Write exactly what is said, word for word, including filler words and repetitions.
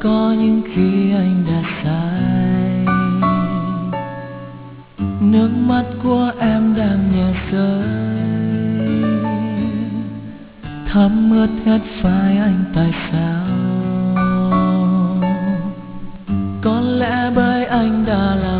có những khi anh đã sai. Nước mắt của em đang nhẹ rơi, thấm ướt hết vai anh tại sao? Có lẽ bởi anh đã là